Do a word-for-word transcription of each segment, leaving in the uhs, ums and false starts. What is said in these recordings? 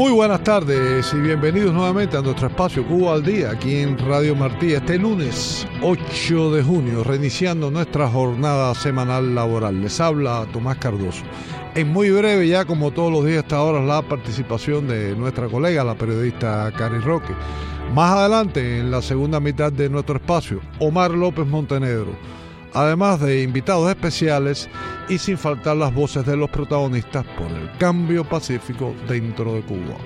Muy buenas tardes y bienvenidos nuevamente a nuestro espacio Cuba al Día, aquí en Radio Martí, este lunes ocho de junio, reiniciando nuestra jornada semanal laboral. Les habla Tomás Cardoso. En muy breve, ya como todos los días hasta ahora, la participación de nuestra colega, la periodista Cari Roque. Más adelante, en la segunda mitad de nuestro espacio, Omar López Montenegro. Además de invitados especiales y sin faltar las voces de los protagonistas por el cambio pacífico dentro de Cuba.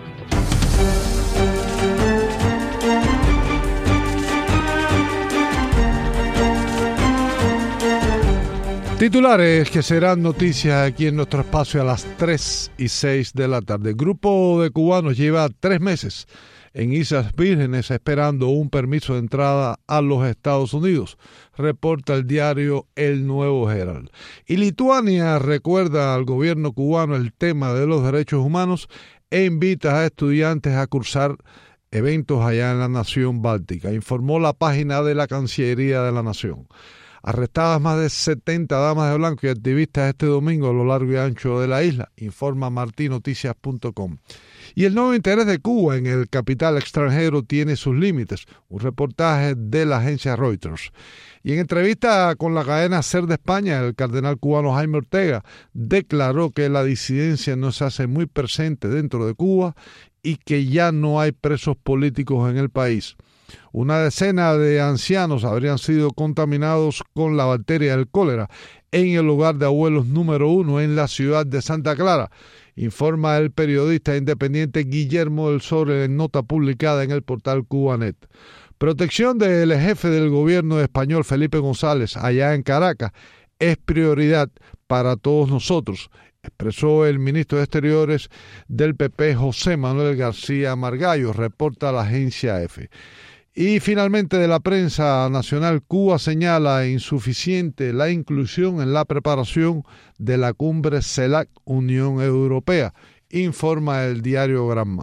Titulares que serán noticias aquí en nuestro espacio a las tres y seis de la tarde. El grupo de cubanos lleva tres meses en Islas Vírgenes esperando un permiso de entrada a los Estados Unidos, reporta el diario El Nuevo Herald. Y Lituania recuerda al gobierno cubano el tema de los derechos humanos e invita a estudiantes a cursar eventos allá en la nación báltica, informó la página de la Cancillería de la Nación. Arrestadas más de setenta damas de blanco y activistas este domingo a lo largo y ancho de la isla, informa marti noticias punto com. Y el nuevo interés de Cuba en el capital extranjero tiene sus límites, un reportaje de la agencia Reuters. Y en entrevista con la cadena SER de España, el cardenal cubano Jaime Ortega declaró que la disidencia no se hace muy presente dentro de Cuba y que ya no hay presos políticos en el país. Una decena de ancianos habrían sido contaminados con la bacteria del cólera en el hogar de abuelos número uno en la ciudad de Santa Clara, informa el periodista independiente Guillermo del Sobre en nota publicada en el portal Cubanet. Protección del jefe del gobierno español Felipe González allá en Caracas es prioridad para todos nosotros, expresó el ministro de Exteriores del P P José Manuel García Margallo, reporta la agencia EFE. Y finalmente de la prensa nacional, Cuba señala insuficiente la inclusión en la preparación de la cumbre CELAC Unión Europea, informa el diario Granma.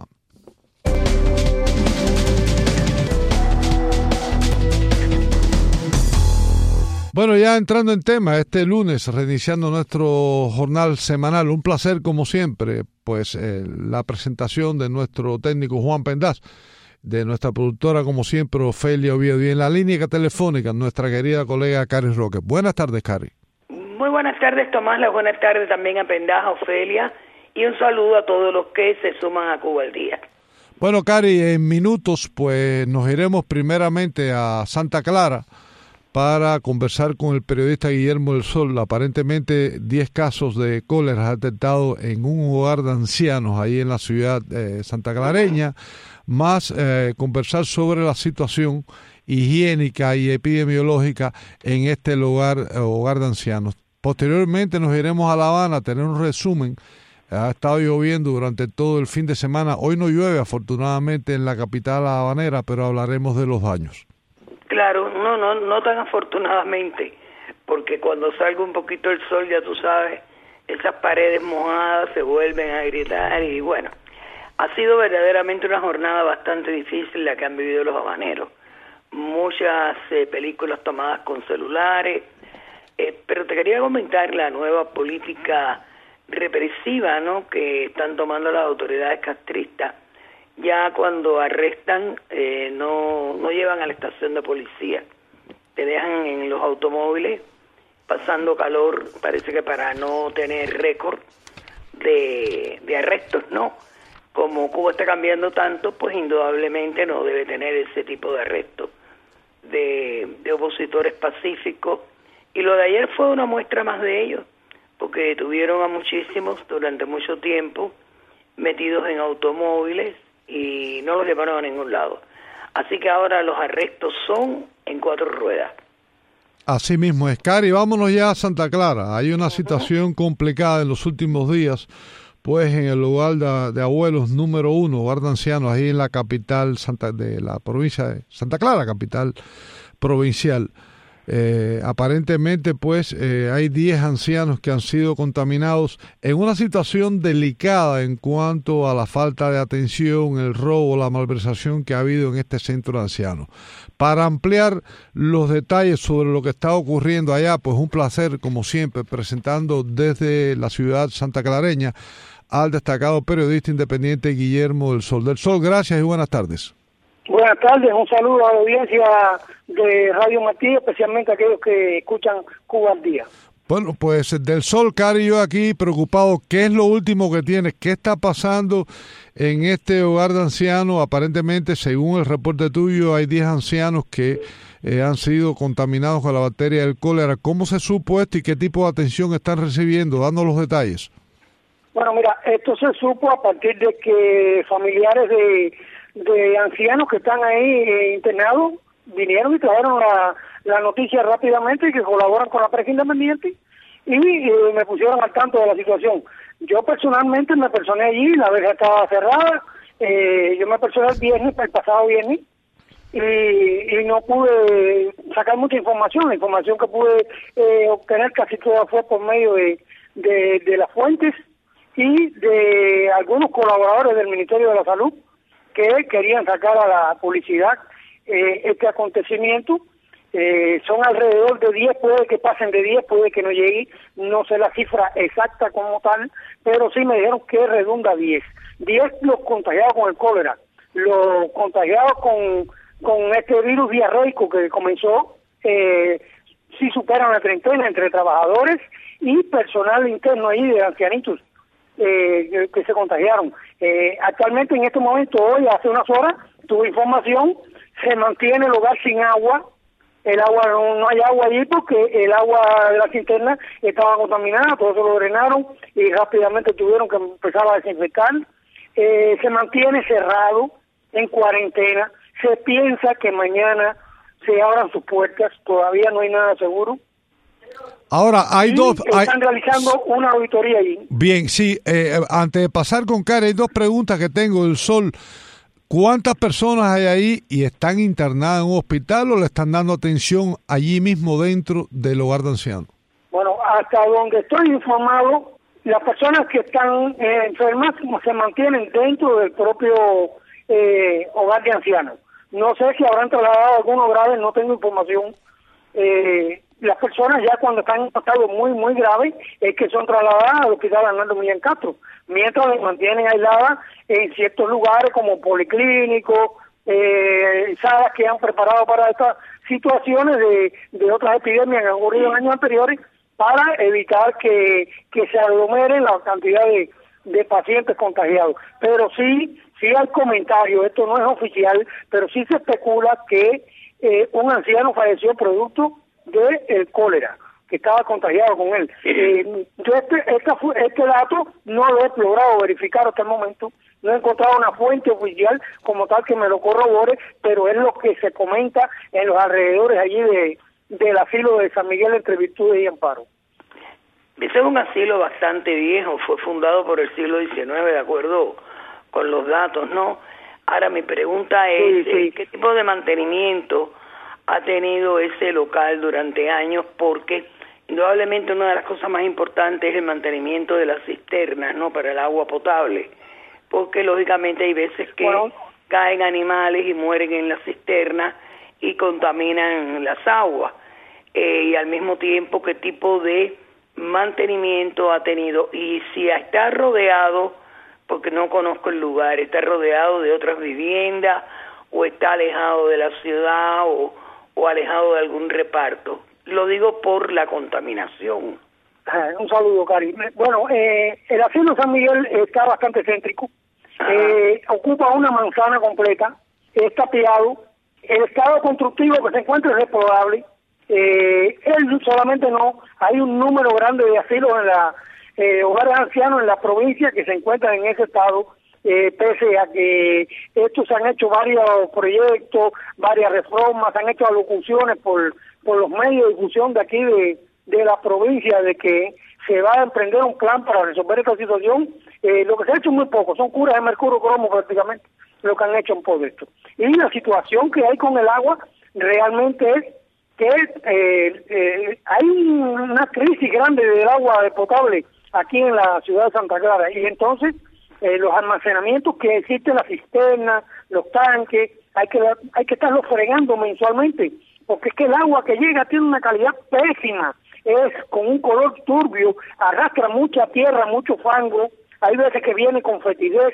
Bueno, ya entrando en tema, este lunes, reiniciando nuestro jornal semanal, un placer como siempre, pues eh, la presentación de nuestro técnico Juan Pendaz, de nuestra productora como siempre Ofelia Oviedo, y en la línea telefónica nuestra querida colega Cari Roque. Buenas tardes, Cari. Muy buenas tardes, Tomás, las buenas tardes también a Pendaz, a Ofelia, y un saludo a todos los que se suman a Cuba al Día. Bueno, Cari, en minutos pues nos iremos primeramente a Santa Clara para conversar con el periodista Guillermo del Sol. Aparentemente diez casos de cólera detectados en un hogar de ancianos ahí en la ciudad eh, santaclareña, más eh, conversar sobre la situación higiénica y epidemiológica en este lugar, eh, hogar de ancianos. Posteriormente nos iremos a La Habana a tener un resumen. Ha estado lloviendo durante todo el fin de semana. Hoy no llueve afortunadamente en la capital habanera, pero hablaremos de los daños. Claro, no, no, no tan afortunadamente, porque cuando salga un poquito el sol, ya tú sabes, esas paredes mojadas se vuelven a gritar y bueno, ha sido verdaderamente una jornada bastante difícil la que han vivido los habaneros. Muchas eh, películas tomadas con celulares, eh, pero te quería comentar la nueva política represiva, ¿no?, que están tomando las autoridades castristas. Ya cuando arrestan, eh, no, no llevan a la estación de policía, te dejan en los automóviles pasando calor, parece que para no tener récord de, de arrestos, ¿no? Como Cuba está cambiando tanto, pues indudablemente no debe tener ese tipo de arrestos de, de opositores pacíficos. Y lo de ayer fue una muestra más de ello, porque detuvieron a muchísimos durante mucho tiempo, metidos en automóviles, y no los llevaron a ningún lado. Así que ahora los arrestos son en cuatro ruedas. Así mismo es, Cari. Vámonos ya a Santa Clara. Hay una uh-huh. situación complicada en los últimos días, pues en el lugar de, de abuelos número uno, hogar de ancianos, ahí en la capital Santa, de la provincia de Santa Clara, capital provincial. Eh, aparentemente pues eh, hay diez ancianos que han sido contaminados en una situación delicada en cuanto a la falta de atención, el robo, la malversación que ha habido en este centro de ancianos. Para ampliar los detalles sobre lo que está ocurriendo allá, pues un placer como siempre presentando desde la ciudad santaclareña al destacado periodista independiente Guillermo del Sol. Del Sol, gracias y buenas tardes. Buenas tardes, un saludo a la audiencia de Radio Martí, especialmente a aquellos que escuchan Cuba al Día. Bueno, pues Del Sol, Cari y yo aquí preocupados. ¿Qué es lo último que tienes? ¿Qué está pasando en este hogar de ancianos? Aparentemente, según el reporte tuyo, hay diez ancianos que eh, han sido contaminados con la bacteria del cólera. ¿Cómo se supo esto y qué tipo de atención están recibiendo? Danos los detalles. Bueno, mira, esto se supo a partir de que familiares de, de ancianos que están ahí eh, internados vinieron y trajeron la, la noticia rápidamente y que colaboran con la prensa independiente y eh, me pusieron al tanto de la situación. Yo personalmente me personé allí, la verja estaba cerrada, eh, yo me personé el viernes, el pasado viernes, y, y no pude sacar mucha información. La información que pude eh, obtener casi toda fue por medio de, de, de las fuentes y de algunos colaboradores del Ministerio de la Salud que querían sacar a la publicidad eh, este acontecimiento. Eh, son alrededor de diez, puede que pasen de diez, puede que no llegue, no sé la cifra exacta como tal, pero sí me dijeron que redunda diez. diez los contagiados con el cólera, los contagiados con, con este virus diarreico que comenzó, eh, sí superan la treintena entre trabajadores y personal interno ahí de ancianitos eh, que, que se contagiaron. Eh, actualmente en este momento, hoy, hace unas horas, tuve información, se mantiene el hogar sin agua. El agua, no, no hay agua allí porque el agua de la cisterna estaba contaminada, todo eso lo drenaron y rápidamente tuvieron que empezar a desinfectar. Eh, se mantiene cerrado, en cuarentena. Se piensa que mañana se abran sus puertas, todavía no hay nada seguro. Ahora, hay y dos... Están hay... realizando una auditoría allí. Bien, sí, eh, antes de pasar con Karen, hay dos preguntas que tengo del Sol. ¿Cuántas personas hay ahí y están internadas en un hospital o le están dando atención allí mismo dentro del hogar de ancianos? Bueno, hasta donde estoy informado, las personas que están eh, enfermas se mantienen dentro del propio eh, hogar de ancianos. No sé si habrán trasladado algunos graves, no tengo información. Eh, las personas ya cuando están en un estado muy, muy grave es que son trasladadas al hospital Arnaldo Millán Castro, mientras las mantienen aisladas en ciertos lugares como policlínicos, eh, salas que han preparado para estas situaciones de, de otras epidemias que han ocurrido en años anteriores para evitar que, que se aglomeren la cantidad de, de pacientes contagiados. Pero sí, sí hay comentarios, esto no es oficial, pero sí se especula que eh, un anciano falleció producto de el cólera, que estaba contagiado con él. Eh, yo este, este, este dato no lo he logrado verificar hasta el momento, no he encontrado una fuente oficial como tal que me lo corrobore, pero es lo que se comenta en los alrededores allí de del asilo de San Miguel entre Virtudes y Amparo. Ese es un asilo bastante viejo, fue fundado por el siglo diecinueve, de acuerdo con los datos, ¿no? Ahora mi pregunta es, sí, sí. ¿qué tipo de mantenimiento ha tenido ese local durante años? Porque indudablemente una de las cosas más importantes es el mantenimiento de las cisternas, ¿no?, para el agua potable, porque lógicamente hay veces que bueno. caen animales y mueren en las cisternas y contaminan las aguas, eh, y al mismo tiempo qué tipo de mantenimiento ha tenido y si está rodeado, porque no conozco el lugar, está rodeado de otras viviendas o está alejado de la ciudad o o alejado de algún reparto. Lo digo por la contaminación. Ah, un saludo, Cari. Bueno, eh, el asilo San Miguel está bastante céntrico, eh, ocupa una manzana completa, es tapiado, el estado constructivo que se encuentra es deplorable, eh, él solamente no, hay un número grande de asilos en la eh, hogares ancianos en la provincia que se encuentran en ese estado, Eh, pese a que estos se han hecho varios proyectos, varias reformas, se han hecho alocuciones por por los medios de difusión de aquí de, de la provincia de que se va a emprender un plan para resolver esta situación. Eh, lo que se ha hecho es muy poco, son curas de mercurio cromo prácticamente lo que han hecho en todo esto. Y la situación que hay con el agua realmente es que eh, eh, hay una crisis grande del agua potable aquí en la ciudad de Santa Clara y entonces Eh, los almacenamientos que existen, las cisternas, los tanques, hay que hay que estarlos fregando mensualmente, porque es que el agua que llega tiene una calidad pésima, es con un color turbio, arrastra mucha tierra, mucho fango, hay veces que viene con fetidez,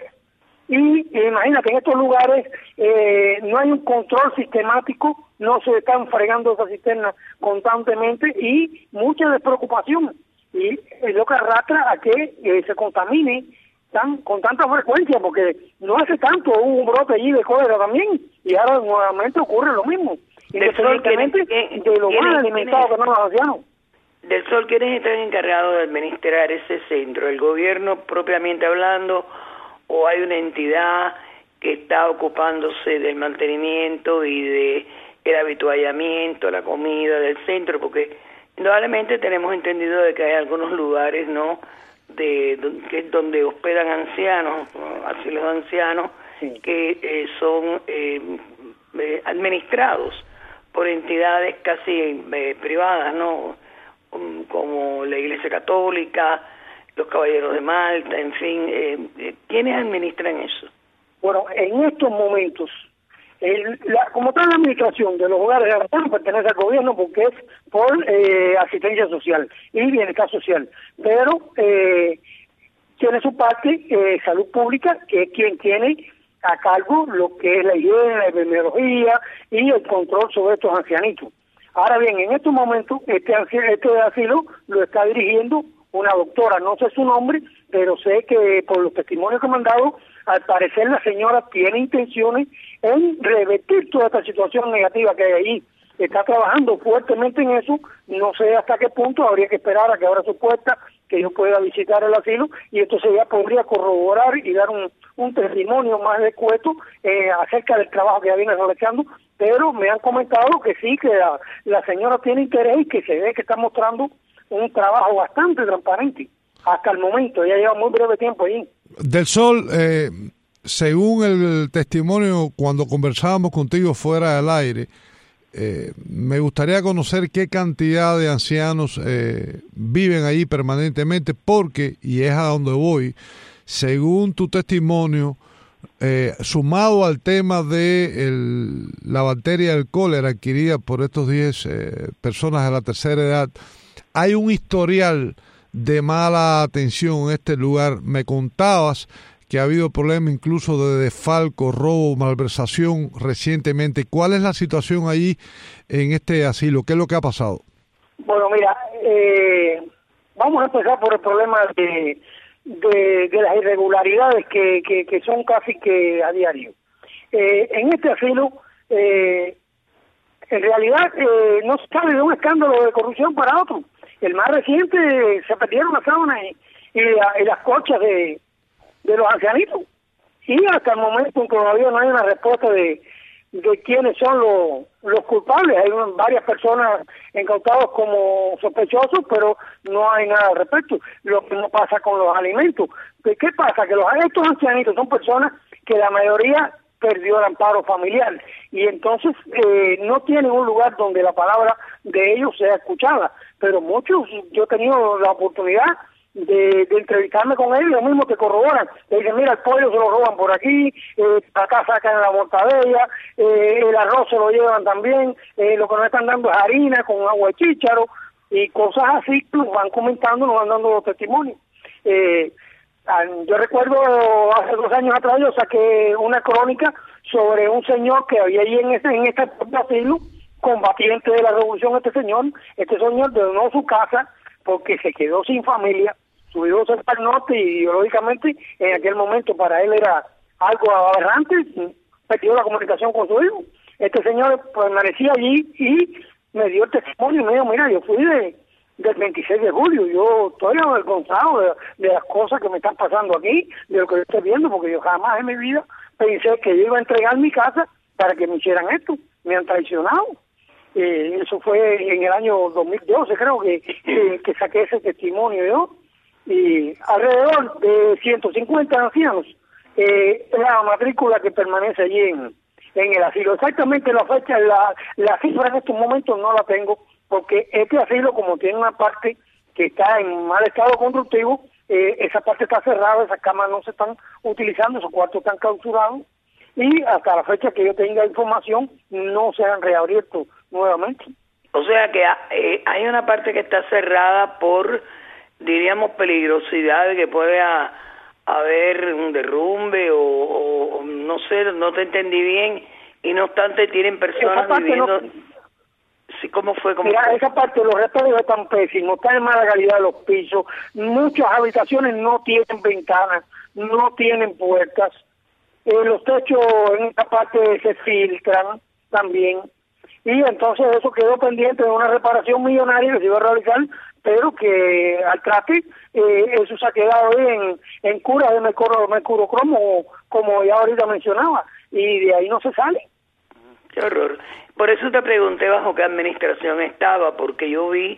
y eh, imagínate, en estos lugares eh, no hay un control sistemático, no se están fregando esas cisternas constantemente y mucha despreocupación, y es lo que arrastra a que eh, se contamine tan, con tanta frecuencia, porque no hace tanto hubo un brote allí de cólera también, y ahora nuevamente ocurre lo mismo, independientemente de lo mal alimentados que no los ancianos. Del Sol, ¿quiénes están encargados de administrar ese centro? ¿El gobierno propiamente hablando, o hay una entidad que está ocupándose del mantenimiento y de el habituallamiento, la comida del centro? Porque indudablemente tenemos entendido de que hay algunos lugares, ¿no?, de, de que donde hospedan ancianos, asilos de ancianos, sí, que eh, son eh, eh, administrados por entidades casi eh, privadas, ¿no?, um, como la Iglesia Católica, los Caballeros de Malta, en fin, eh, ¿quiénes administran eso? Bueno, en estos momentos, el, la, como tal la administración de los hogares de ancianos pertenece al gobierno porque es por eh, asistencia social y bienestar social, pero eh, tiene su parte eh, salud pública, que es quien tiene a cargo lo que es la higiene, la epidemiología y el control sobre estos ancianitos. Ahora bien, en estos momentos, este, este asilo lo está dirigiendo una doctora, no sé su nombre, pero sé que por los testimonios que me han dado, al parecer la señora tiene intenciones en revertir toda esta situación negativa que hay ahí. Está trabajando fuertemente en eso, no sé hasta qué punto, habría que esperar a que abra su puerta, que yo pueda visitar el asilo, y entonces ya podría corroborar y dar un, un testimonio más escueto eh, acerca del trabajo que ya viene realizando, pero me han comentado que sí, que la, la señora tiene interés y que se ve que está mostrando un trabajo bastante transparente hasta el momento, ya lleva muy breve tiempo ahí. Del Sol, eh, según el testimonio cuando conversábamos contigo fuera del aire, eh, me gustaría conocer qué cantidad de ancianos eh, viven ahí permanentemente, porque, y es a donde voy, según tu testimonio, eh, sumado al tema de el, la bacteria del cólera adquirida por estos diez eh, personas de la tercera edad, hay un historial de mala atención en este lugar. Me contabas que ha habido problemas incluso de desfalco, robo, malversación recientemente. ¿Cuál es la situación allí en este asilo? ¿Qué es lo que ha pasado? Bueno, mira, eh, vamos a empezar por el problema de, de, de las irregularidades que, que, que son casi que a diario. Eh, en este asilo, eh, en realidad, eh, no se sabe de un escándalo de corrupción para otro. El más reciente, se perdieron las sábanas y, y, la, y las colchas de, de los ancianitos. Y hasta el momento todavía no hay una respuesta de, de quiénes son los, los culpables. Hay un, varias personas incautadas como sospechosos, pero no hay nada al respecto. Lo que no pasa con los alimentos. ¿Qué pasa? Que los, estos ancianitos son personas que la mayoría perdió el amparo familiar y entonces eh, no tienen un lugar donde la palabra de ellos sea escuchada, pero muchos, yo he tenido la oportunidad de, de entrevistarme con ellos, lo mismo que corroboran, le dicen, mira, el pollo se lo roban por aquí, eh, acá sacan la mortadella, eh, el arroz se lo llevan también, eh, lo que nos están dando es harina con agua de chícharo y cosas así, nos van comentando, nos van dando los testimonios. Eh, Yo recuerdo hace dos años atrás yo saqué una crónica sobre un señor que había allí en este, en este asilo, combatiente de la revolución. Este señor, este señor donó su casa porque se quedó sin familia, subió cerca al norte y ideológicamente en aquel momento para él era algo aberrante, perdió la comunicación con su hijo. Este señor permanecía allí y me dio el testimonio y me dijo, mira, yo fui de del veintiséis de julio, yo estoy avergonzado de, de las cosas que me están pasando aquí, de lo que yo estoy viendo, porque yo jamás en mi vida pensé que yo iba a entregar mi casa para que me hicieran esto, me han traicionado. Eh, eso fue en el año dos mil doce, creo que, que, que saqué ese testimonio yo, y alrededor de ciento cincuenta ancianos, eh, es la matrícula que permanece allí en, en el asilo. Exactamente la fecha, la, la cifra en estos momentos no la tengo, porque este asilo, como tiene una parte que está en mal estado constructivo, eh, esa parte está cerrada, esas camas no se están utilizando, esos cuartos están clausurados, y hasta la fecha que yo tenga información, no se han reabierto nuevamente. O sea que eh, hay una parte que está cerrada por, diríamos, peligrosidad de que pueda haber un derrumbe o, o, o no sé, no te entendí bien, y no obstante tienen personas viviendo... No... Sí, ¿cómo fue? ¿Cómo Mira, fue? esa parte de los retos están pésimos, están en mala calidad los pisos, muchas habitaciones no tienen ventanas, no tienen puertas, eh, los techos en esta parte se filtran también, y entonces eso quedó pendiente de una reparación millonaria que se iba a realizar, pero que al traste eh, eso se ha quedado ahí en, en cura de mercuro, mercurocromo, como ya ahorita mencionaba, y de ahí no se sale. Qué horror. Por eso te pregunté bajo qué administración estaba, porque yo vi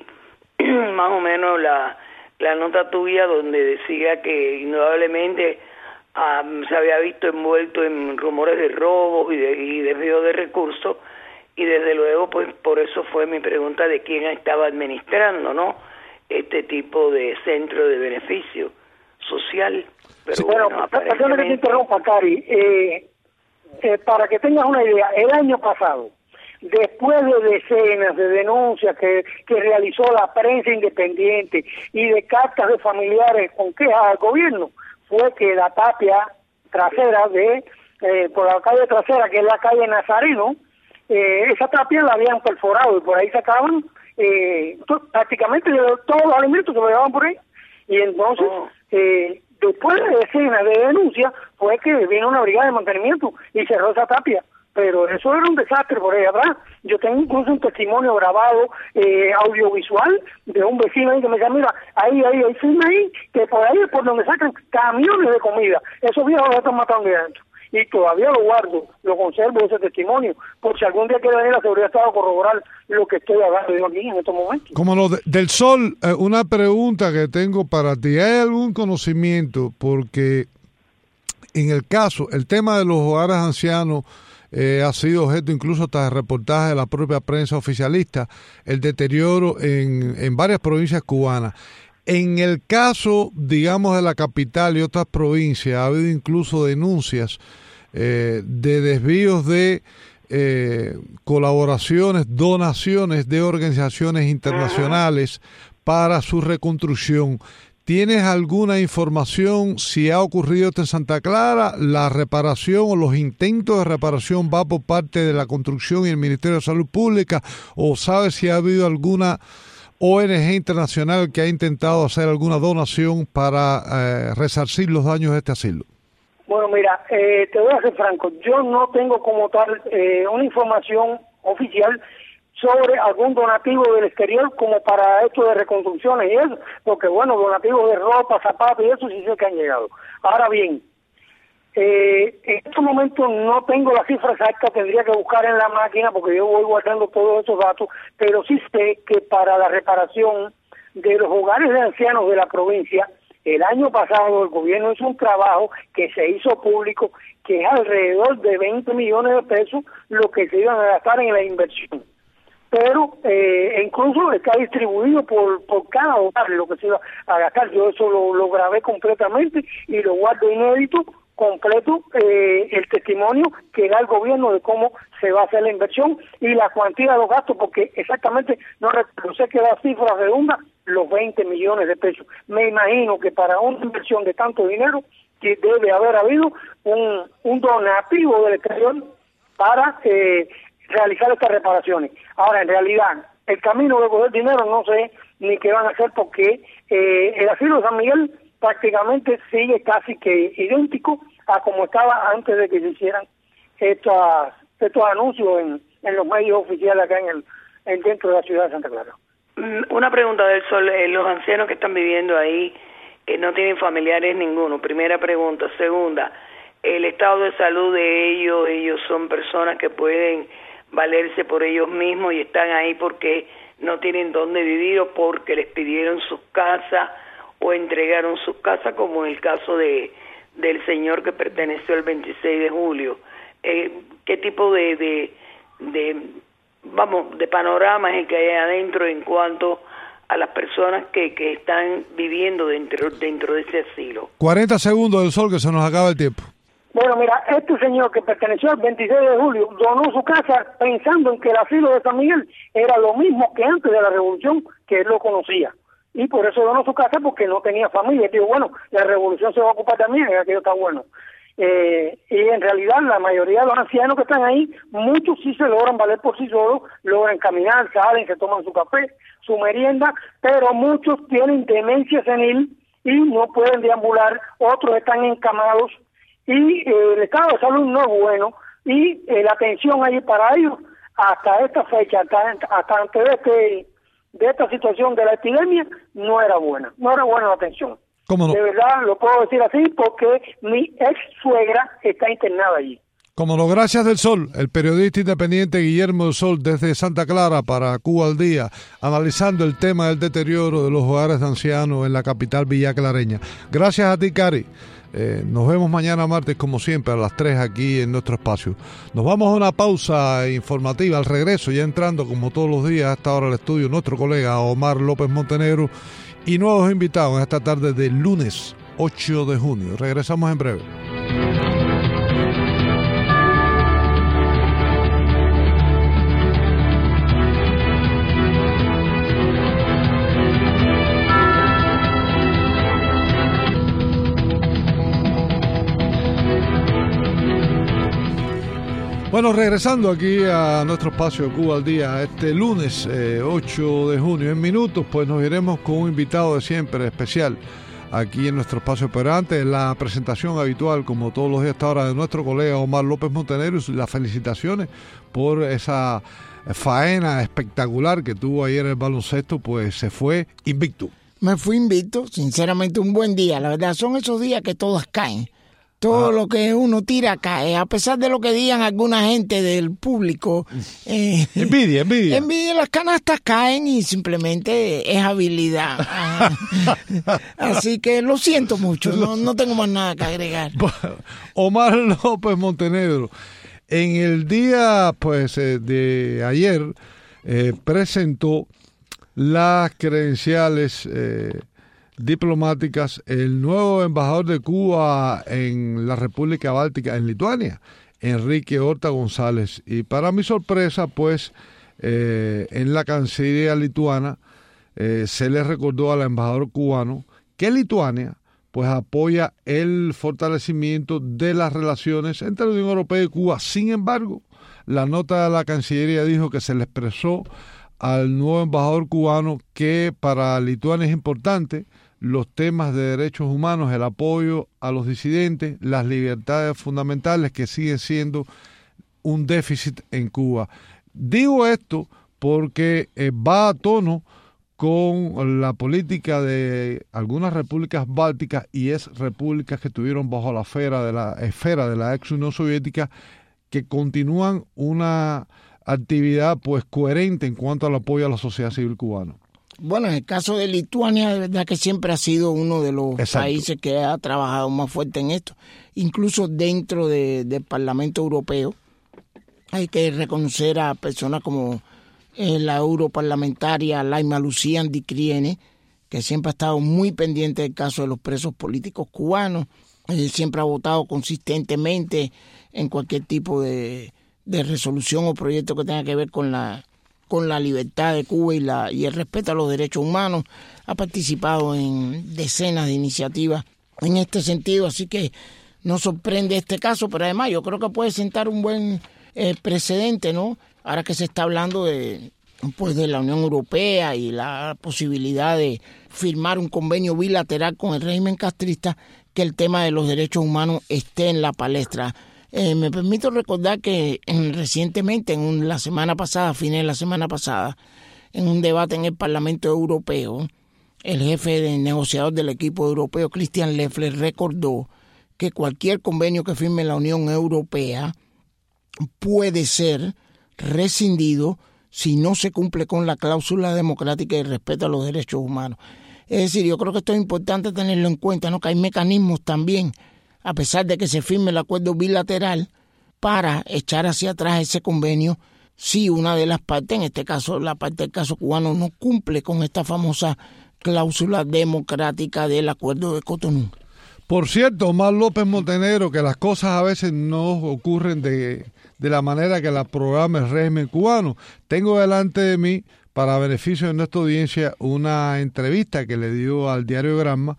más o menos la, la nota tuya donde decía que indudablemente um, se había visto envuelto en rumores de robos y, de, y desvío de recursos, y desde luego pues por eso fue mi pregunta de quién estaba administrando, ¿no?, este tipo de centro de beneficio social. Pero sí, bueno, bueno, aparentemente... que te interrumpa, Cari, eh, eh, para que tengas una idea, el año pasado, después de decenas de denuncias que, que realizó la prensa independiente y de cartas de familiares con quejas al gobierno, fue que la tapia trasera de, eh, por la calle trasera, que es la calle Nazareno, eh, esa tapia la habían perforado y por ahí sacaban eh, to, prácticamente todos los alimentos que me llevaban por ahí. Y entonces, oh. eh, después de decenas de denuncias, fue que vino una brigada de mantenimiento y cerró esa tapia. Pero eso era un desastre por ahí atrás. Yo tengo incluso un testimonio grabado, eh, audiovisual, de un vecino ahí que me dice, mira, ahí, ahí, ahí, sí, ahí, que por ahí es por donde sacan camiones de comida. Esos viejos los están matando de adentro. Y todavía lo guardo, lo conservo ese testimonio, por si algún día quiere venir la seguridad de Estado a corroborar lo que estoy hablando yo aquí en estos momentos. Como lo de, del Sol, eh, una pregunta que tengo para ti. ¿Hay algún conocimiento? Porque en el caso, el tema de los hogares ancianos, Eh, ha sido objeto incluso hasta de reportajes de la propia prensa oficialista, el deterioro en, en varias provincias cubanas. En el caso, digamos, de la capital y otras provincias, ha habido incluso denuncias eh, de desvíos de eh, colaboraciones, donaciones de organizaciones internacionales para su reconstrucción. ¿Tienes alguna información si ha ocurrido esto en Santa Clara? ¿La reparación o los intentos de reparación va por parte de la construcción y el Ministerio de Salud Pública? ¿O sabes si ha habido alguna O N G internacional que ha intentado hacer alguna donación para eh, resarcir los daños de este asilo? Bueno, mira, eh, te voy a ser franco. Yo no tengo como tal eh, una información oficial sobre algún donativo del exterior como para esto de reconstrucciones y eso, porque bueno, donativos de ropa, zapatos y eso sí sé que han llegado. Ahora bien, eh, en estos momentos no tengo la cifra exacta, tendría que buscar en la máquina porque yo voy guardando todos esos datos, pero sí sé que para la reparación de los hogares de ancianos de la provincia, el año pasado el gobierno hizo un trabajo que se hizo público, que es alrededor de veinte millones de pesos lo que se iban a gastar en la inversión. Pero eh, incluso está distribuido por, por cada hogar lo que se iba a gastar. Yo eso lo, lo grabé completamente y lo guardo inédito, completo, eh, el testimonio que da el gobierno de cómo se va a hacer la inversión y la cuantía de los gastos, porque exactamente no recuerdo, sé que la cifra redunda los veinte millones de pesos. Me imagino que para una inversión de tanto dinero que debe haber habido un, un donativo del exterior para eh, realizar estas reparaciones. Ahora, en realidad, el camino de coger dinero no sé ni qué van a hacer porque eh, el asilo de San Miguel prácticamente sigue casi que idéntico a como estaba antes de que se hicieran estas, estos anuncios en, en los medios oficiales acá en el en dentro de la ciudad de Santa Clara. Una pregunta del Sol, eh, los ancianos que están viviendo ahí eh, no tienen familiares ninguno, primera pregunta. Segunda, el estado de salud de ellos, ellos son personas que pueden valerse por ellos mismos y están ahí porque no tienen dónde vivir o porque les pidieron sus casas o entregaron sus casas, como en el caso de del señor que perteneció el veintiséis de julio. Eh, ¿Qué tipo de, de, de, vamos, de panorama es el que hay adentro en cuanto a las personas que, que están viviendo dentro, dentro de ese asilo? cuarenta segundos del Sol, que se nos acaba el tiempo. Bueno, mira, este señor que perteneció al veintiséis de julio donó su casa pensando en que el asilo de San Miguel era lo mismo que antes de la revolución, que él lo conocía. y por eso donó su casa porque no tenía familia. Digo, bueno, la revolución se va a ocupar también, aquello está bueno. Eh, y en realidad la mayoría de los ancianos que están ahí, muchos sí se logran valer por sí solos, logran caminar, salen, se toman su café, su merienda, pero muchos tienen demencia senil y no pueden deambular, otros están encamados y eh, el estado de salud no es bueno y eh, la atención ahí para ellos hasta esta fecha, hasta, hasta antes de, este, de esta situación de la epidemia, no era buena, no era buena la atención. ¿Cómo no? De verdad, lo puedo decir así porque mi ex suegra está internada allí. Como no, gracias del Sol, el periodista independiente Guillermo del Sol desde Santa Clara para Cuba al Día, analizando el tema del deterioro de los hogares de ancianos en la capital villaclareña. Gracias a ti, Cari. Eh, nos vemos mañana martes, como siempre, a las tres aquí en nuestro espacio. Nos vamos a una pausa informativa. Al regreso, ya entrando, como todos los días, hasta ahora al estudio, nuestro colega Omar López Montenegro y nuevos invitados en esta tarde de lunes ocho de junio. Regresamos en breve. Bueno, regresando aquí a nuestro espacio de Cuba al Día, este lunes eh, ocho de junio, en minutos, pues nos iremos con un invitado de siempre especial aquí en nuestro espacio, pero antes la presentación habitual, como todos los días hasta ahora, de nuestro colega Omar López Montenegro y las felicitaciones por esa faena espectacular que tuvo ayer el baloncesto, pues se fue invicto. Me fui invicto, sinceramente un buen día, la verdad, son esos días que todas caen. Todo ah. lo que uno tira cae, a pesar de lo que digan alguna gente del público. Eh, envidia, envidia. Envidia, las canastas caen y simplemente es habilidad. Así que lo siento mucho, no, no tengo más nada que agregar. Omar López Montenegro, en el día pues de ayer eh, presentó las credenciales eh, diplomáticas el nuevo embajador de Cuba en la República Báltica, en Lituania, Enrique Horta González. Y para mi sorpresa, pues, eh, en la Cancillería lituana eh, se le recordó al embajador cubano que Lituania, pues, apoya el fortalecimiento de las relaciones entre la Unión Europea y Cuba. Sin embargo, la nota de la Cancillería dijo que se le expresó al nuevo embajador cubano que para Lituania es importante los temas de derechos humanos, el apoyo a los disidentes, las libertades fundamentales que siguen siendo un déficit en Cuba. Digo esto porque eh, va a tono con la política de algunas repúblicas bálticas y es repúblicas que estuvieron bajo la esfera de la esfera de la ex Unión Soviética, que continúan una actividad pues coherente en cuanto al apoyo a la sociedad civil cubana. Bueno, en el caso de Lituania, de verdad que siempre ha sido uno de los Exacto. países que ha trabajado más fuerte en esto, incluso dentro de, del Parlamento Europeo. Hay que reconocer a personas como eh, la europarlamentaria Laima Lucía Andicriene, que siempre ha estado muy pendiente del caso de los presos políticos cubanos, eh, siempre ha votado consistentemente en cualquier tipo de, de resolución o proyecto que tenga que ver con la con la libertad de Cuba y la y el respeto a los derechos humanos. Ha participado en decenas de iniciativas en este sentido, así que no sorprende este caso, pero además yo creo que puede sentar un buen eh, precedente, ¿no? Ahora que se está hablando de pues de la Unión Europea y la posibilidad de firmar un convenio bilateral con el régimen castrista, que el tema de los derechos humanos esté en la palestra. Eh, me permito recordar que en, recientemente, en un, la semana pasada, a fines de la semana pasada, en un debate en el Parlamento Europeo, el jefe de negociador del equipo europeo, Christian Leffler, recordó que cualquier convenio que firme la Unión Europea puede ser rescindido si no se cumple con la cláusula democrática y respeto a los derechos humanos. Es decir, yo creo que esto es importante tenerlo en cuenta, ¿no? Que hay mecanismos también, a pesar de que se firme el acuerdo bilateral, para echar hacia atrás ese convenio si una de las partes, en este caso la parte del caso cubano, no cumple con esta famosa cláusula democrática del acuerdo de Cotonú. Por cierto, Omar López Montenegro, que las cosas a veces no ocurren de, de la manera que la programa el régimen cubano. Tengo delante de mí para beneficio de nuestra audiencia, una entrevista que le dio al diario Granma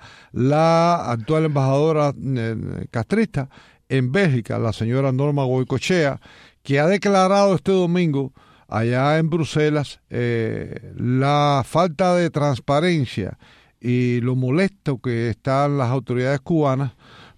la actual embajadora eh, castrista en Bélgica, la señora Norma Goicoechea, que ha declarado este domingo allá en Bruselas eh, la falta de transparencia y lo molesto que están las autoridades cubanas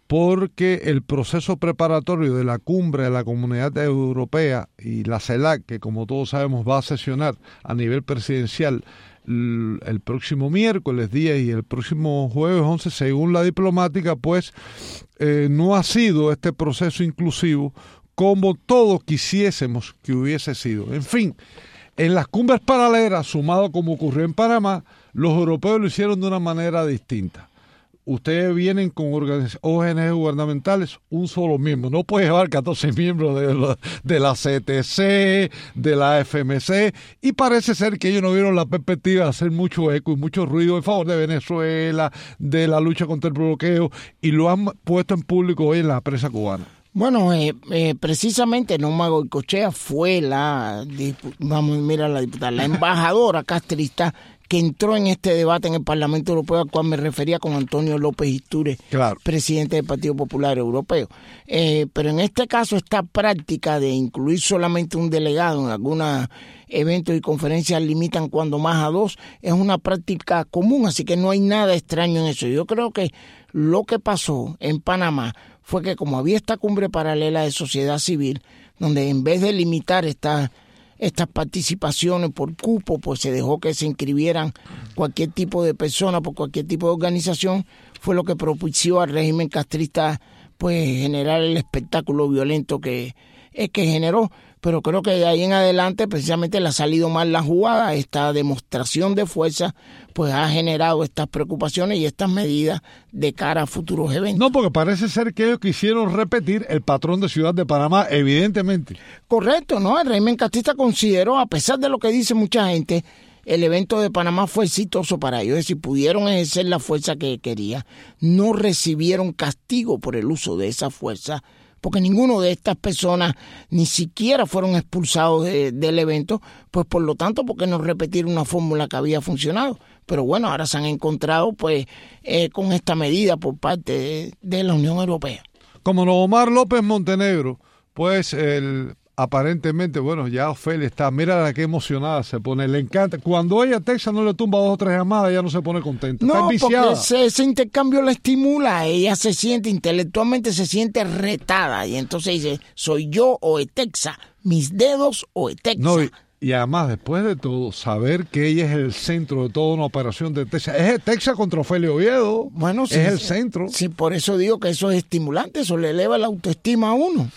porque el proceso preparatorio de la cumbre de la Comunidad Europea y la CELAC, que como todos sabemos va a sesionar a nivel presidencial el, el próximo miércoles día y el próximo jueves once, según la diplomática, pues eh, no ha sido este proceso inclusivo como todos quisiésemos que hubiese sido. En fin, en las cumbres paralelas, sumado como ocurrió en Panamá, los europeos lo hicieron de una manera distinta. Ustedes vienen con O N G gubernamentales, un solo miembro. No puede llevar catorce miembros de la, de la C T C, de la F M C, y parece ser que ellos no vieron la perspectiva de hacer mucho eco y mucho ruido en favor de Venezuela, de la lucha contra el bloqueo, y lo han puesto en público hoy en la prensa cubana. Bueno, eh, eh, precisamente Norma Goicoechea fue la, vamos a mirar la diputada, la embajadora castrista que entró en este debate en el Parlamento Europeo, al cual me refería con Antonio López Istúrez, claro, presidente del Partido Popular Europeo. Eh, pero en este caso, esta práctica de incluir solamente un delegado en algunos eventos y conferencias limitan cuando más a dos, es una práctica común, así que no hay nada extraño en eso. Yo creo que lo que pasó en Panamá fue que como había esta cumbre paralela de sociedad civil, donde en vez de limitar esta estas participaciones por cupo, pues se dejó que se inscribieran cualquier tipo de persona por cualquier tipo de organización, fue lo que propició al régimen castrista pues generar el espectáculo violento que es que generó. Pero creo que de ahí en adelante precisamente le ha salido mal la jugada. Esta demostración de fuerza pues ha generado estas preocupaciones y estas medidas de cara a futuros eventos. No, porque parece ser que ellos quisieron repetir el patrón de Ciudad de Panamá, evidentemente. Correcto, ¿no? El régimen castrista consideró, a pesar de lo que dice mucha gente, el evento de Panamá fue exitoso para ellos, es decir, pudieron ejercer la fuerza que quería, no recibieron castigo por el uso de esa fuerza, porque ninguno de estas personas ni siquiera fueron expulsados de, del evento, pues por lo tanto, ¿por qué no repetir una fórmula que había funcionado? Pero bueno, ahora se han encontrado pues eh, con esta medida por parte de, de la Unión Europea. Como Omar López Montenegro, pues el... aparentemente, bueno, ya Ofelia está, mira la que emocionada se pone, le encanta. Cuando ella a Texas no le tumba dos o tres llamadas, ella no se pone contenta. No, está enviciada. Porque ese, ese intercambio la estimula, ella se siente, intelectualmente se siente retada, y entonces dice, soy yo o es Texas, mis dedos o es Texas. No, y, y además, después de todo, saber que ella es el centro de toda una operación de Texas, es Texas contra Ofelia Oviedo, bueno, sí, es el sí, centro. Sí, por eso digo que eso es estimulante, eso le eleva la autoestima a uno.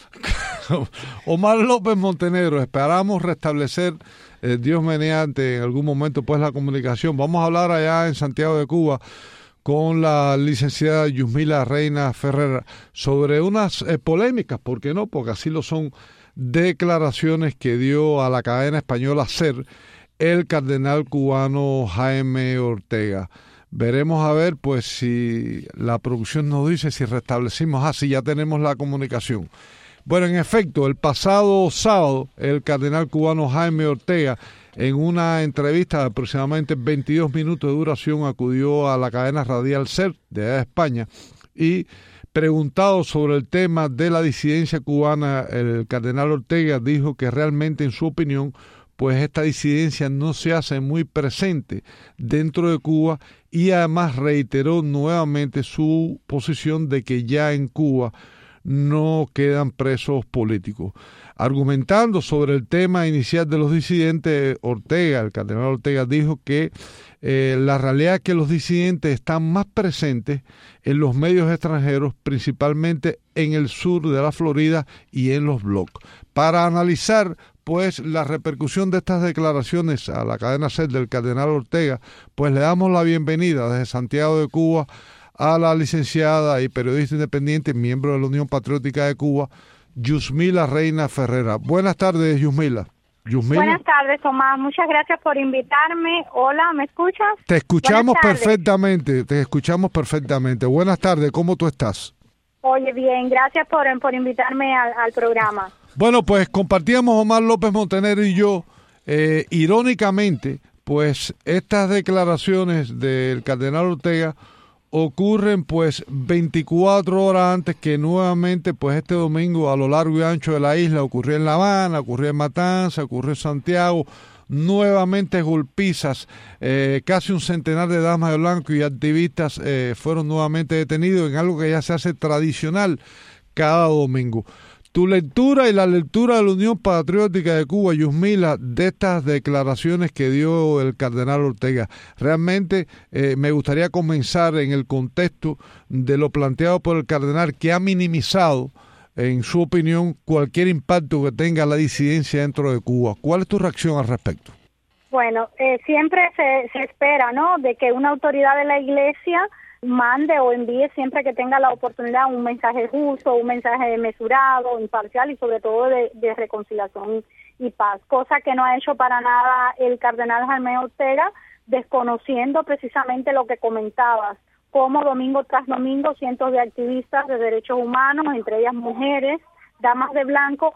Omar López Montenegro, esperamos restablecer, eh, Dios mediante, en algún momento pues la comunicación. Vamos a hablar allá en Santiago de Cuba con la licenciada Yusmila Reina Ferrer sobre unas eh, polémicas, ¿por qué no? Porque así lo son, declaraciones que dio a la cadena española SER el cardenal cubano Jaime Ortega. Veremos a ver pues si la producción nos dice si restablecimos, ah, sí, ya tenemos la comunicación. Bueno, en efecto, el pasado sábado, el cardenal cubano Jaime Ortega, en una entrevista de aproximadamente veintidós minutos de duración, acudió a la cadena radial SER de España y, preguntado sobre el tema de la disidencia cubana, el cardenal Ortega dijo que realmente, en su opinión, pues esta disidencia no se hace muy presente dentro de Cuba, y además reiteró nuevamente su posición de que ya en Cuba no quedan presos políticos. Argumentando sobre el tema inicial de los disidentes, Ortega, el cardenal Ortega, dijo que eh, la realidad es que los disidentes están más presentes en los medios extranjeros, principalmente en el sur de la Florida y en los blogs. Para analizar pues la repercusión de estas declaraciones a la cadena SER del cardenal Ortega, pues le damos la bienvenida desde Santiago de Cuba a la licenciada y periodista independiente, miembro de la Unión Patriótica de Cuba, Yusmila Reina Ferrera. Buenas tardes, Yusmila. Yusmila. Buenas tardes, Tomás. Muchas gracias por invitarme. Hola, ¿me escuchas? Te escuchamos perfectamente, te escuchamos perfectamente. Buenas tardes, ¿cómo tú estás? Oye, bien, gracias por, por invitarme al, al programa. Bueno, pues compartíamos Omar López Montenegro y yo, eh, irónicamente, pues estas declaraciones del cardenal Ortega ocurren pues veinticuatro horas antes que nuevamente pues este domingo a lo largo y ancho de la isla ocurrió en La Habana, ocurrió en Matanza, ocurrió en Santiago, nuevamente golpizas, eh, casi un centenar de damas de blanco y activistas eh, fueron nuevamente detenidos en algo que ya se hace tradicional cada domingo. Tu lectura y la lectura de la Unión Patriótica de Cuba, Yusmila, de estas declaraciones que dio el cardenal Ortega. Realmente eh, me gustaría comenzar en el contexto de lo planteado por el cardenal, que ha minimizado, en su opinión, cualquier impacto que tenga la disidencia dentro de Cuba. ¿Cuál es tu reacción al respecto? Bueno, eh, siempre se, se espera, ¿no?, de que una autoridad de la Iglesia mande o envíe siempre que tenga la oportunidad un mensaje justo, un mensaje mesurado, imparcial y sobre todo de, de reconciliación y paz, cosa que no ha hecho para nada el cardenal Jaime Ortega, desconociendo precisamente lo que comentabas, como domingo tras domingo cientos de activistas de derechos humanos, entre ellas mujeres, damas de blanco,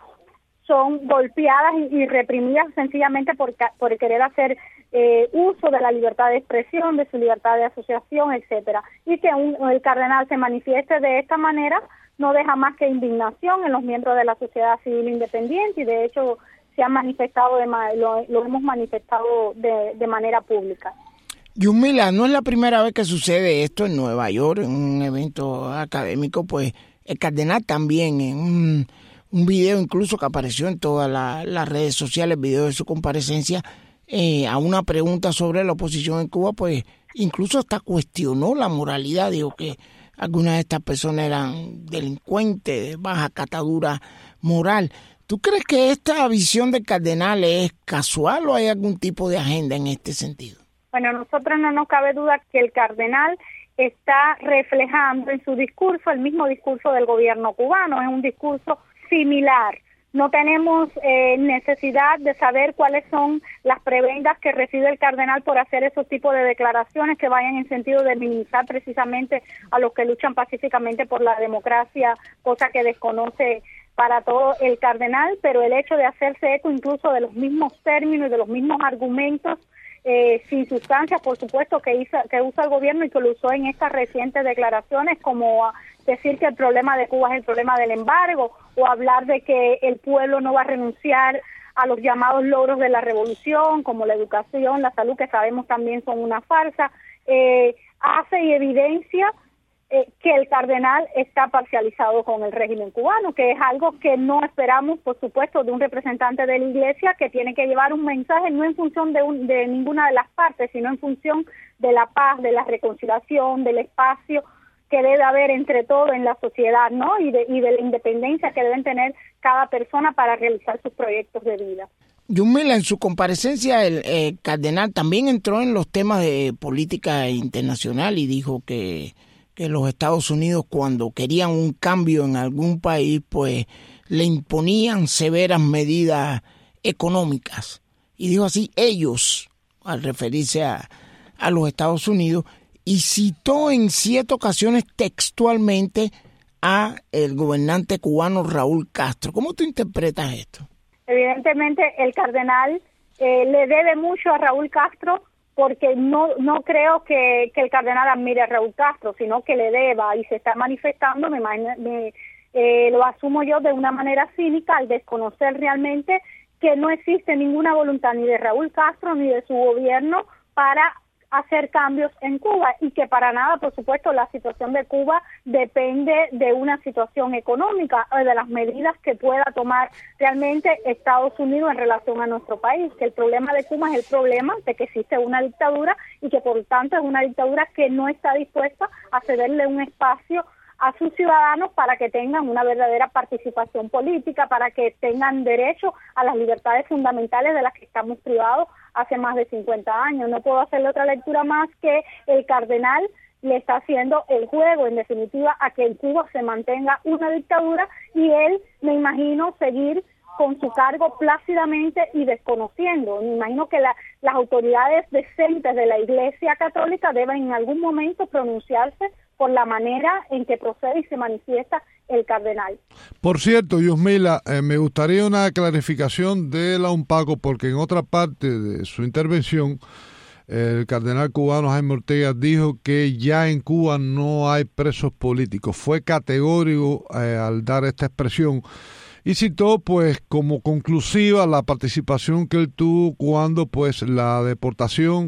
son golpeadas y, y reprimidas sencillamente por, por querer hacer eh, uso de la libertad de expresión, de su libertad de asociación, etcétera. Y que un, el cardenal se manifieste de esta manera no deja más que indignación en los miembros de la sociedad civil independiente, y de hecho se ha manifestado, de, lo, lo hemos manifestado de, de manera pública. Yusmila, no es la primera vez que sucede esto en Nueva York, en un evento académico, pues el cardenal también en un... un video incluso que apareció en todas la, las redes sociales, video de su comparecencia, eh, a una pregunta sobre la oposición en Cuba, pues incluso hasta cuestionó la moralidad, dijo que algunas de estas personas eran delincuentes, de baja catadura moral. ¿Tú crees que esta visión del cardenal es casual o hay algún tipo de agenda en este sentido? Bueno, a nosotros no nos cabe duda que el cardenal está reflejando en su discurso el mismo discurso del gobierno cubano, es un discurso similar. No tenemos eh, necesidad de saber cuáles son las prebendas que recibe el cardenal por hacer esos tipos de declaraciones que vayan en sentido de minimizar precisamente a los que luchan pacíficamente por la democracia, cosa que desconoce para todo el cardenal, pero el hecho de hacerse eco incluso de los mismos términos y de los mismos argumentos Eh, sin sustancia, por supuesto, que, hizo, que usa el gobierno y que lo usó en estas recientes declaraciones, como decir que el problema de Cuba es el problema del embargo, o hablar de que el pueblo no va a renunciar a los llamados logros de la revolución, como la educación, la salud, que sabemos también son una farsa, eh, hace y evidencia eh, que el cardenal está parcializado con el régimen cubano, que es algo que no esperamos, por supuesto, de un representante de la Iglesia, que tiene que llevar un mensaje no en función de, un, de ninguna de las partes, sino en función de la paz, de la reconciliación, del espacio que debe haber entre todos en la sociedad, ¿no? Y de, y de la independencia que deben tener cada persona para realizar sus proyectos de vida. Yusmila, en su comparecencia el eh, cardenal también entró en los temas de política internacional y dijo que que los Estados Unidos, cuando querían un cambio en algún país, pues le imponían severas medidas económicas. Y dijo así, ellos, al referirse a, a los Estados Unidos, y citó en siete ocasiones textualmente a el gobernante cubano Raúl Castro. ¿Cómo tú interpretas esto? Evidentemente, el cardenal eh, le debe mucho a Raúl Castro, porque no no creo que, que el cardenal admire a Raúl Castro, sino que le deba, y se está manifestando, me, me eh, lo asumo yo de una manera cínica, al desconocer realmente que no existe ninguna voluntad ni de Raúl Castro ni de su gobierno para hacer cambios en Cuba, y que para nada, por supuesto, la situación de Cuba depende de una situación económica o de las medidas que pueda tomar realmente Estados Unidos en relación a nuestro país, que el problema de Cuba es el problema de que existe una dictadura y que por tanto es una dictadura que no está dispuesta a cederle un espacio a sus ciudadanos para que tengan una verdadera participación política, para que tengan derecho a las libertades fundamentales de las que estamos privados hace más de cincuenta años. No puedo hacerle otra lectura más que el cardenal le está haciendo el juego, en definitiva, a que en Cuba se mantenga una dictadura, y él, me imagino, seguir con su cargo plácidamente y desconociendo. Me imagino que la, las autoridades decentes de la Iglesia Católica deben en algún momento pronunciarse por la manera en que procede y se manifiesta el cardenal. Por cierto, Yusmila, eh, me gustaría una clarificación de la UNPACO, porque en otra parte de su intervención el cardenal cubano Jaime Ortega dijo que ya en Cuba no hay presos políticos. Fue categórico eh, al dar esta expresión y citó pues como conclusiva la participación que él tuvo cuando pues la deportación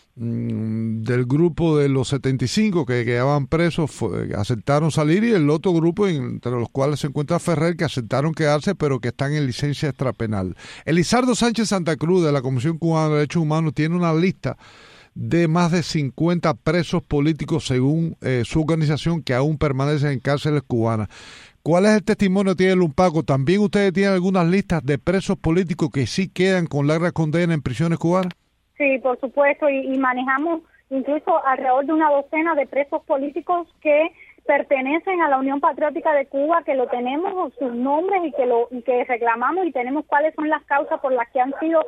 mmm, del grupo de los setenta y cinco que quedaban presos fue, aceptaron salir, y el otro grupo entre los cuales se encuentra Ferrer, que aceptaron quedarse pero que están en licencia extrapenal. Elizardo Sánchez Santa Cruz de la Comisión Cubana de Derechos Humanos tiene una lista de más de cincuenta presos políticos según eh, su organización que aún permanecen en cárceles cubanas. ¿Cuál es el testimonio que tiene el UNPACO? ¿También ustedes tienen algunas listas de presos políticos que sí quedan con larga condena en prisiones cubanas? Sí, por supuesto, y, y manejamos incluso alrededor de una docena de presos políticos que pertenecen a la Unión Patriótica de Cuba, que lo tenemos, sus nombres, y que lo y que reclamamos, y tenemos cuáles son las causas por las que han sido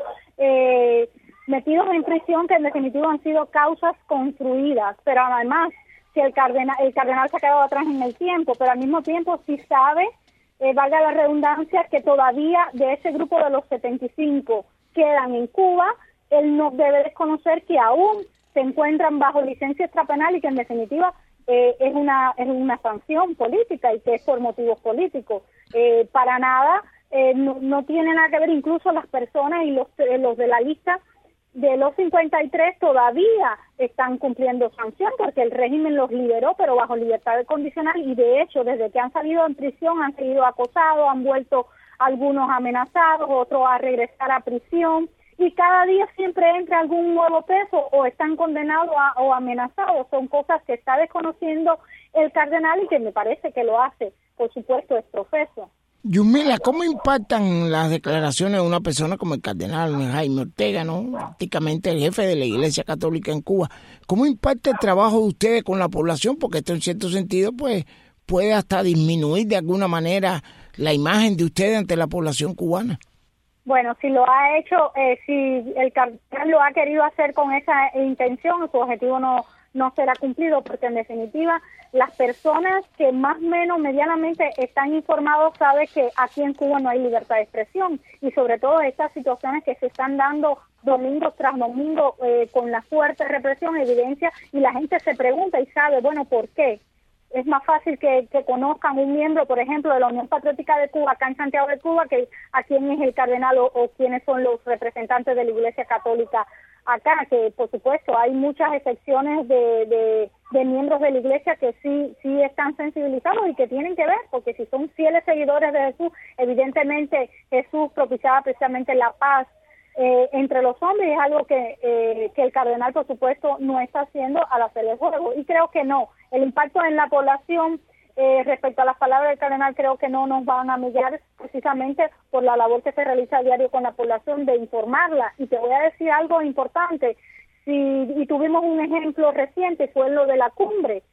eh, metidos en prisión, que en definitiva han sido causas construidas, pero además si el cardenal, el cardenal se ha quedado atrás en el tiempo, pero al mismo tiempo sí sabe, eh, valga la redundancia, que todavía de ese grupo de los setenta y cinco quedan en Cuba. Él no debe desconocer que aún se encuentran bajo licencia extrapenal y que en definitiva eh, es una es una sanción política y que es por motivos políticos. Eh, para nada, eh, no, no tiene nada que ver, incluso las personas y los, eh, los de la lista de los cincuenta y tres todavía están cumpliendo sanción porque el régimen los liberó, pero bajo libertad condicional, y de hecho desde que han salido en prisión han sido acosados, han vuelto algunos amenazados, otros a regresar a prisión, y cada día siempre entra algún nuevo preso o están condenados a, o amenazados. Son cosas que está desconociendo el cardenal y que me parece que lo hace, por supuesto, es profeso. Yusmila, ¿cómo impactan las declaraciones de una persona como el cardenal Jaime Ortega, ¿no? Prácticamente el jefe de la Iglesia Católica en Cuba? ¿Cómo impacta el trabajo de ustedes con la población? Porque esto en cierto sentido pues puede hasta disminuir de alguna manera la imagen de ustedes ante la población cubana. Bueno, si lo ha hecho, eh, si el cardenal lo ha querido hacer con esa intención, su objetivo no no será cumplido, porque en definitiva las personas que más o menos medianamente están informados saben que aquí en Cuba no hay libertad de expresión, y sobre todo estas situaciones que se están dando domingo tras domingo eh, con la fuerte represión, evidencia, y la gente se pregunta y sabe, bueno, ¿por qué? Es más fácil que, que conozcan un miembro, por ejemplo, de la Unión Patriótica de Cuba, acá en Santiago de Cuba, que a quién es el cardenal o, o quiénes son los representantes de la Iglesia Católica acá, que por supuesto hay muchas excepciones de, de, de miembros de la Iglesia que sí sí están sensibilizados y que tienen que ver, porque si son fieles seguidores de Jesús, evidentemente Jesús propiciaba precisamente la paz Eh, entre los hombres, es algo que, eh, que el cardenal, por supuesto, no está haciendo al hacer el juego, y creo que no. El impacto en la población eh, respecto a las palabras del cardenal creo que no nos van a migrar, precisamente por la labor que se realiza a diario con la población de informarla. Y te voy a decir algo importante, si, y tuvimos un ejemplo reciente, fue lo de la cumbre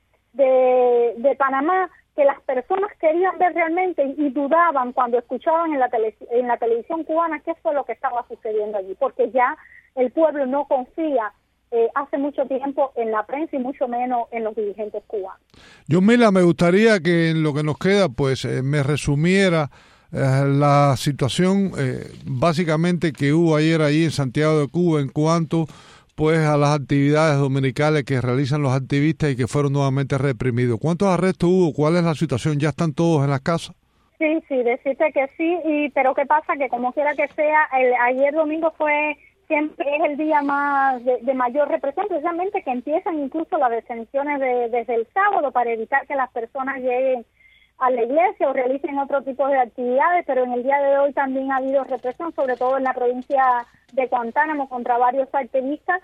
de, de Panamá, que las personas querían ver realmente y dudaban cuando escuchaban en la tele, en la televisión cubana qué fue lo que estaba sucediendo allí, porque ya el pueblo no confía eh, hace mucho tiempo en la prensa y mucho menos en los dirigentes cubanos. Yusmila, me gustaría que en lo que nos queda pues eh, me resumiera eh, la situación eh, básicamente que hubo ayer ahí en Santiago de Cuba en cuanto pues a las actividades dominicales que realizan los activistas y que fueron nuevamente reprimidos. ¿Cuántos arrestos hubo? ¿Cuál es la situación? ¿Ya están todos en las casas? Sí, sí, decirte que sí, y pero ¿qué pasa? Que como quiera que sea, el, ayer domingo fue, siempre es el día más de, de mayor represión, precisamente que empiezan incluso las detenciones de, desde el sábado para evitar que las personas lleguen a la iglesia o realicen otro tipo de actividades, pero en el día de hoy también ha habido represión, sobre todo en la provincia de Guantánamo, contra varios activistas,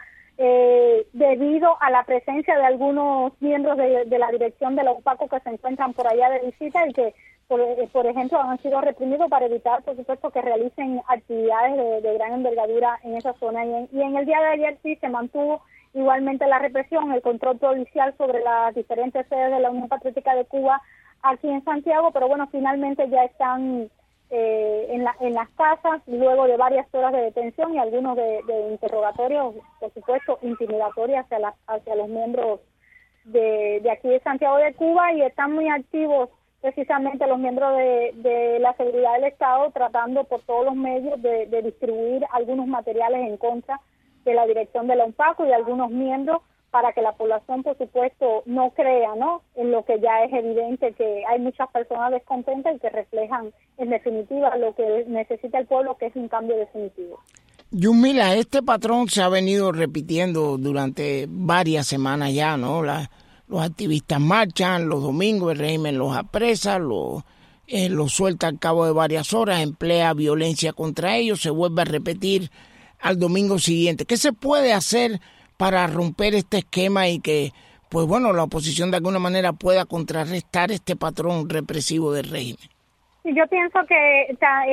eh, debido a la presencia de algunos miembros de, de la dirección de la UNPACO que se encuentran por allá de visita y que, por, por ejemplo, han sido reprimidos para evitar, por supuesto, que realicen actividades de, de gran envergadura en esa zona. Y en, y en el día de ayer sí se mantuvo igualmente la represión, el control policial sobre las diferentes sedes de la Unión Patriótica de Cuba aquí en Santiago, pero bueno, finalmente ya están eh, en, la, en las casas luego de varias horas de detención y algunos de, de interrogatorios, por supuesto, intimidatorios hacia, la, hacia los miembros de, de aquí de Santiago de Cuba, y están muy activos precisamente los miembros de, de la seguridad del Estado tratando por todos los medios de, de distribuir algunos materiales en contra de la dirección de la UNPACO y de algunos miembros, para que la población, por supuesto, no crea, ¿no?, en lo que ya es evidente, que hay muchas personas descontentas y que reflejan, en definitiva, lo que necesita el pueblo, que es un cambio definitivo. Yusmila, este patrón se ha venido repitiendo durante varias semanas ya, ¿no? La, los activistas marchan, los domingos el régimen los apresa, los, eh, los suelta al cabo de varias horas, emplea violencia contra ellos, se vuelve a repetir al domingo siguiente. ¿Qué se puede hacer para romper este esquema y que, pues bueno, la oposición de alguna manera pueda contrarrestar este patrón represivo del régimen? Yo pienso que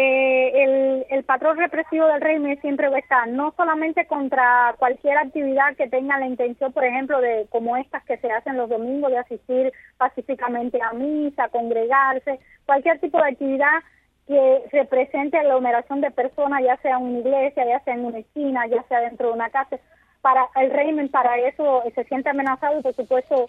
eh, el, el patrón represivo del régimen siempre va a estar, no solamente contra cualquier actividad que tenga la intención, por ejemplo, de como estas que se hacen los domingos, de asistir pacíficamente a misa, congregarse, cualquier tipo de actividad que represente aglomeración de personas, ya sea en una iglesia, ya sea en una esquina, ya sea dentro de una casa. Para el régimen, para eso se siente amenazado y, por supuesto,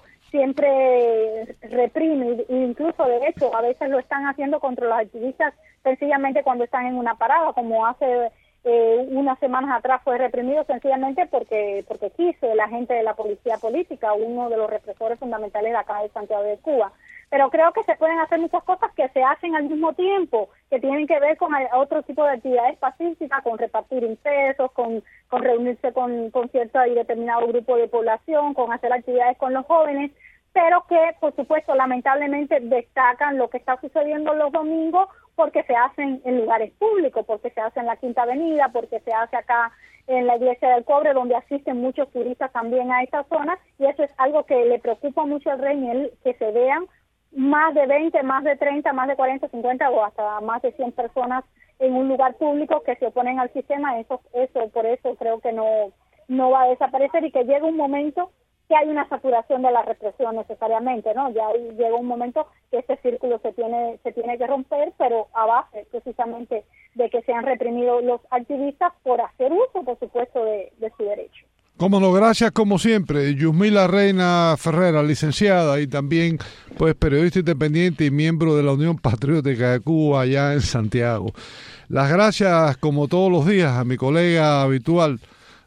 siempre reprime, e incluso, de hecho, a veces lo están haciendo contra los activistas sencillamente cuando están en una parada, como hace eh, unas semanas atrás fue reprimido sencillamente porque porque quiso el agente de la policía política, uno de los represores fundamentales de acá de Santiago de Cuba. Pero creo que se pueden hacer muchas cosas que se hacen al mismo tiempo, que tienen que ver con otro tipo de actividades pacíficas, con repartir impresos, con, con reunirse con, con cierto y determinado grupo de población, con hacer actividades con los jóvenes, pero que, por supuesto, lamentablemente destacan lo que está sucediendo los domingos porque se hacen en lugares públicos, porque se hace en la Quinta Avenida, porque se hace acá en la Iglesia del Cobre, donde asisten muchos turistas también a esta zona, y eso es algo que le preocupa mucho al régimen, que se vean más de veinte, más de treinta, más de cuarenta, cincuenta o hasta más de cien personas en un lugar público que se oponen al sistema. Eso, eso por eso creo que no, no va a desaparecer, y que llega un momento que hay una saturación de la represión necesariamente, ¿no? Ya llega un momento que este círculo se tiene se tiene que romper, pero a base precisamente de que se han reprimido los activistas por hacer uso, por supuesto, de, de su derecho. Cómo no, gracias como siempre, Yusmila Reina Ferrera, licenciada y también pues periodista independiente y miembro de la Unión Patriótica de Cuba allá en Santiago. Las gracias como todos los días a mi colega habitual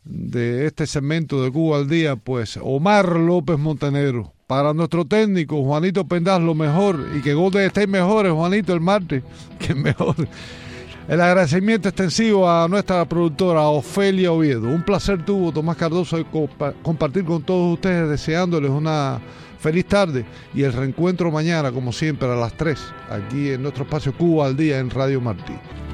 de este segmento de Cuba al Día, pues Omar López Montenegro. Para nuestro técnico Juanito Pendaz, lo mejor, y que Golden estéis mejores, Juanito, el martes, que mejor. El agradecimiento extensivo a nuestra productora Ofelia Oviedo. Un placer tuvo Tomás Cardoso de compa- compartir con todos ustedes, deseándoles una feliz tarde y el reencuentro mañana, como siempre, a las tres, aquí en nuestro espacio Cuba al Día en Radio Martí.